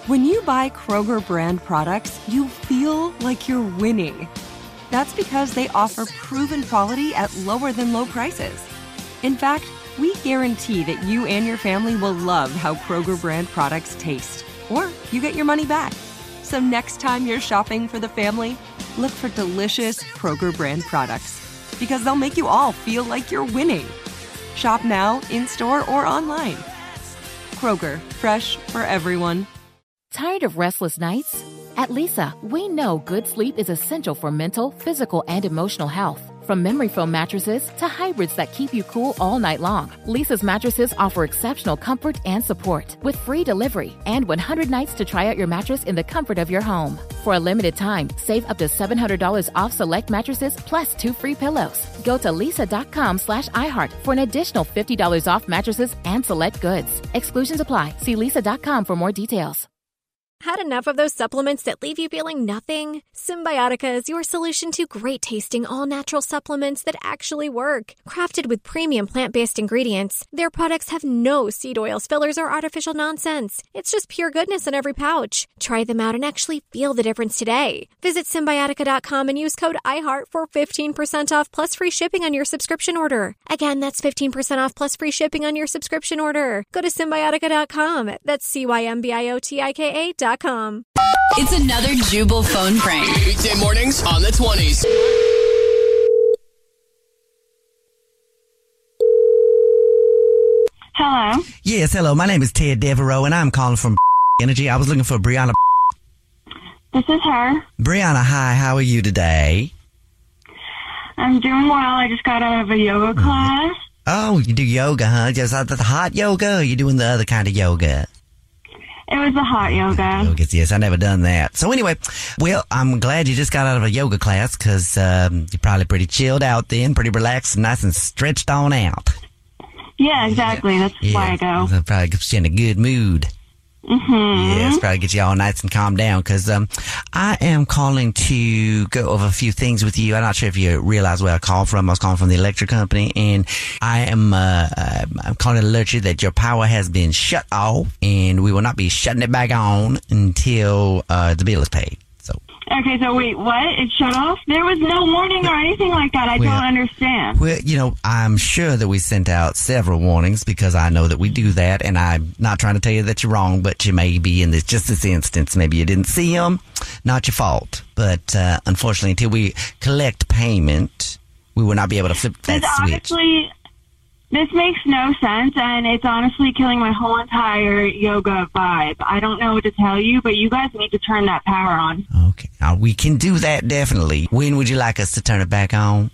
When you buy Kroger brand products, you feel like you're winning. That's because they offer proven quality at lower than low prices. In fact, we guarantee that you and your family will love how Kroger brand products taste, or you get your money back. So next time you're shopping for the family, look for delicious Kroger brand products, because they'll make you all feel like you're winning. Shop now, in-store, or online. Kroger, fresh for everyone. Tired of restless nights? At Leesa, we know good sleep is essential for mental, physical, and emotional health. From memory foam mattresses to hybrids that keep you cool all night long, Leesa's mattresses offer exceptional comfort and support with free delivery and 100 nights to try out your mattress in the comfort of your home. For a limited time, save up to $700 off select mattresses plus 2 free pillows. Go to leesa.com/iHeart for an additional $50 off mattresses and select goods. Exclusions apply. See leesa.com for more details. Had enough of those supplements that leave you feeling nothing? Symbiotica is your solution to great-tasting, all-natural supplements that actually work. Crafted with premium plant-based ingredients, their products have no seed oils, fillers, or artificial nonsense. It's just pure goodness in every pouch. Try them out and actually feel the difference today. Visit Symbiotica.com and use code IHEART for 15% off plus free shipping on your subscription order. Again, that's 15% off plus free shipping on your subscription order. Go to Symbiotica.com. That's CYMBIOTIKA.com. It's another Jubal phone prank. Weekday mornings on the 20s. Hello. Yes, hello. My name is Ted Devereaux, and I'm calling from Energy. I was looking for Brianna. This is her. Brianna, hi. How are you today? I'm doing well. I just got out of a yoga class. Oh, you do yoga, huh? Just the hot yoga, or you doing the other kind of yoga? It was the hot yoga. Yes, I never done that. So anyway, well, I'm glad you just got out of a yoga class because you're probably pretty chilled out then, pretty relaxed, nice and stretched on out. Yeah, exactly. That's why I go. That'll probably get you in a good mood. Mm-hmm. Yes, probably get you all nice and calm down because I am calling to go over a few things with you. I'm not sure if you realize where I called from. I was calling from the electric company, and I'm calling to alert you that your power has been shut off, and we will not be shutting it back on until the bill is paid. Okay, so wait, what? It shut off? There was no warning or anything like that. I don't understand. Well, you know, I'm sure that we sent out several warnings because I know that we do that, and I'm not trying to tell you that you're wrong, but you may be in just this instance. Maybe you didn't see them. Not your fault. But unfortunately, until we collect payment, we will not be able to flip that switch. Honestly, this makes no sense, and it's honestly killing my whole entire yoga vibe. I don't know what to tell you, but you guys need to turn that power on. Okay. We can do that, definitely. When would you like us to turn it back on?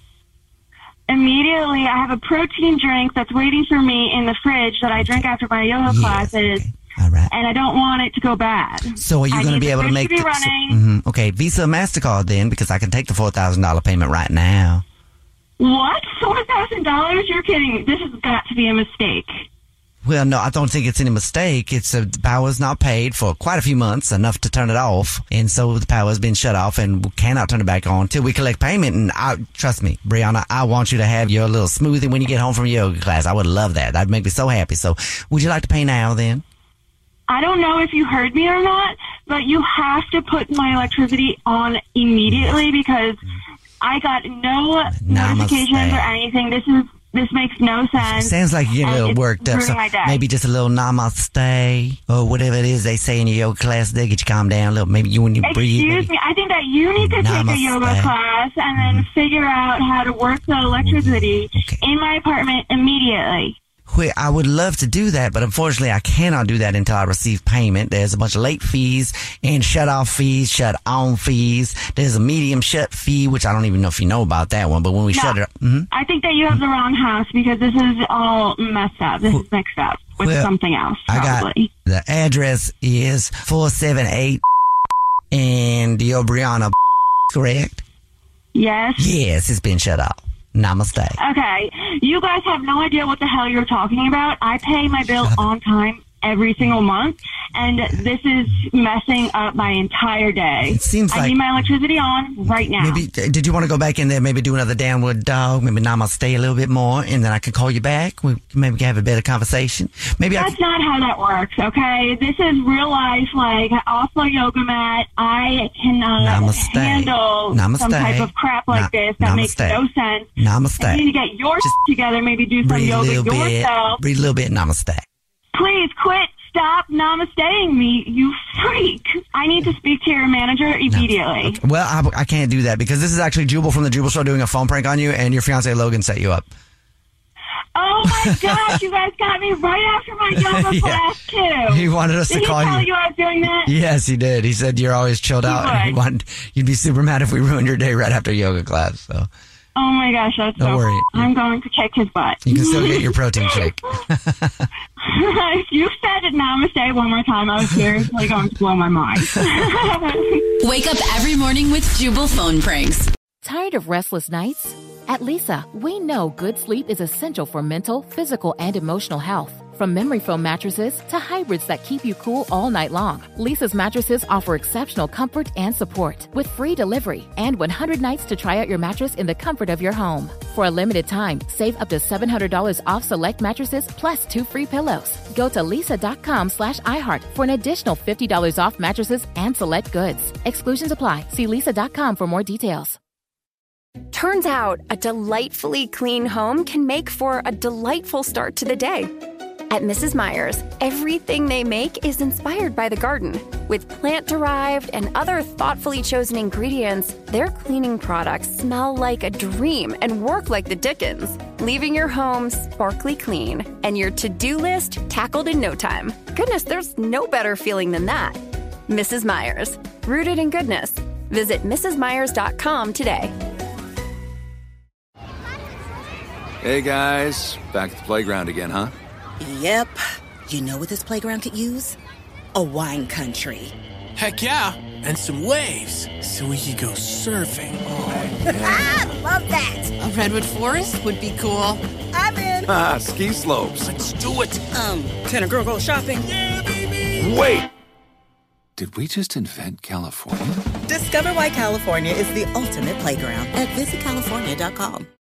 Immediately. I have a protein drink that's waiting for me in the fridge that I drink after my yoga classes. Okay. All right. And I don't want it to go bad. So are you going to be able to make the running. Okay, Visa or MasterCard then, because I can take the $4,000 payment right now. What? $4,000? You're kidding. This has got to be a mistake. Well, no, I don't think it's any mistake. It's the power's not paid for quite a few months, enough to turn it off. And so the power's been shut off and we cannot turn it back on until we collect payment. And trust me, Brianna, I want you to have your little smoothie when you get home from your yoga class. I would love that. That'd make me so happy. So would you like to pay now then? I don't know if you heard me or not, but you have to put my electricity on immediately because I got no notifications or anything. This makes no sense. Sounds like you're getting a little worked up. So maybe just a little namaste or whatever it is they say in your yoga class. They get you calm down a little. Maybe you when you breathe. Excuse me. I think that you need to take a yoga class and then figure out how to work the electricity in my apartment immediately. Well, I would love to do that, but unfortunately I cannot do that until I receive payment. There's a bunch of late fees and shut-off fees, shut-on fees. There's a medium shut fee, which I don't even know if you know about that one, but when we shut it up... I think that you have the wrong house because this is all messed up. This is mixed up with something else, probably. The address is 478 and your Brianna, correct? Yes. Yes, it's been shut off. Namaste. Okay. You guys have no idea what the hell you're talking about. I pay my bill on time every single month, and this is messing up my entire day. It seems like I need my electricity on right now. Maybe did you want to go back in there, maybe do another downward dog, maybe namaste a little bit more, and then I can call you back? We maybe can have a better conversation. That's not how that works, okay? This is real life, like Oslo yoga mat. I cannot handle some type of crap like this that makes no sense. Namaste. You need to get your together, maybe do some yoga yourself. Breathe a little bit, namaste. Please quit. Stop namasteing me, you freak. I need to speak to your manager immediately. Okay. Well, I can't do that because this is actually Jubal from the Jubal Show doing a phone prank on you, and your fiance Logan set you up. Oh my gosh, you guys got me right after my yoga class too. He wanted us to call you. Did he tell you I was doing that? Yes, he did. He said you're always chilled out. You'd be super mad if we ruined your day right after yoga class. So. Oh my gosh, that's Don't worry. I'm going to kick his butt. You can still get your protein shake. If you said namaste one more time, I was seriously going to blow my mind. Wake up every morning with Jubal phone pranks. Tired of restless nights? At Leesa, we know good sleep is essential for mental, physical, and emotional health. From memory foam mattresses to hybrids that keep you cool all night long, Leesa's mattresses offer exceptional comfort and support with free delivery and 100 nights to try out your mattress in the comfort of your home. For a limited time, save up to $700 off select mattresses plus 2 free pillows. Go to leesa.com/iHeart for an additional $50 off mattresses and select goods. Exclusions apply. See leesa.com for more details. Turns out a delightfully clean home can make for a delightful start to the day. At Mrs. Meyer's, everything they make is inspired by the garden. With plant-derived and other thoughtfully chosen ingredients, their cleaning products smell like a dream and work like the Dickens, leaving your home sparkly clean and your to-do list tackled in no time. Goodness, there's no better feeling than that. Mrs. Meyer's, rooted in goodness. Visit mrsmeyers.com today. Hey guys, back at the playground again, huh? Yep. You know what this playground could use? A wine country. Heck yeah, and some waves so we could go surfing. Oh, yeah. Love that. A redwood forest would be cool. I'm in. Ski slopes. Let's do it. Can a girl go shopping? Yeah, baby. Wait. Did we just invent California? Discover why California is the ultimate playground at visitcalifornia.com.